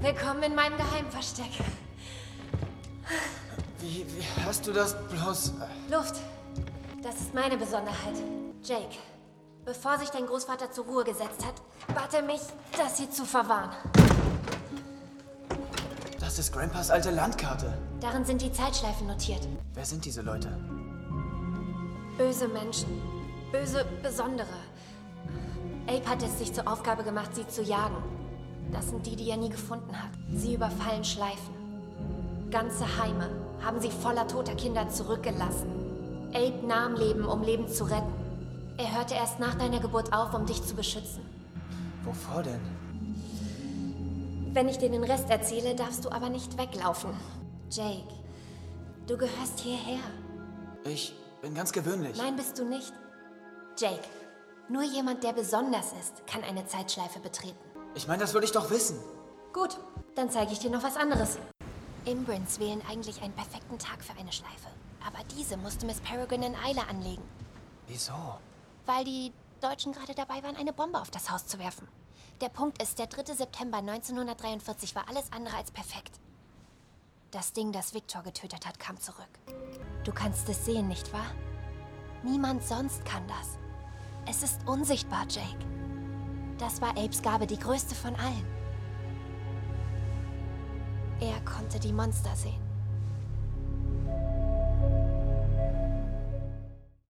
Willkommen in meinem Geheimversteck. Wie hast du das bloß... Luft. Das ist meine Besonderheit. Jake, bevor sich dein Großvater zur Ruhe gesetzt hat, bat er mich, das hier zu verwahren. Das ist Grandpas alte Landkarte. Darin sind die Zeitschleifen notiert. Wer sind diese Leute? Böse Menschen. Böse Besondere. Abe hat es sich zur Aufgabe gemacht, sie zu jagen. Das sind die er nie gefunden hat. Sie überfallen Schleifen. Ganze Heime haben sie voller toter Kinder zurückgelassen. Abe nahm Leben, um Leben zu retten. Er hörte erst nach deiner Geburt auf, um dich zu beschützen. Wovor denn? Wenn ich dir den Rest erzähle, darfst du aber nicht weglaufen. Jake, du gehörst hierher. Ich bin ganz gewöhnlich. Nein, bist du nicht. Jake, nur jemand, der besonders ist, kann eine Zeitschleife betreten. Ich meine, das würde ich doch wissen. Gut, dann zeige ich dir noch was anderes. Imbrins wählen eigentlich einen perfekten Tag für eine Schleife. Aber diese musste Miss Peregrine in Eile anlegen. Wieso? Weil die Deutschen gerade dabei waren, eine Bombe auf das Haus zu werfen. Der Punkt ist, der 3. September 1943 war alles andere als perfekt. Das Ding, das Victor getötet hat, kam zurück. Du kannst es sehen, nicht wahr? Niemand sonst kann das. Es ist unsichtbar, Jake. Das war Abes Gabe, die größte von allen. Er konnte die Monster sehen.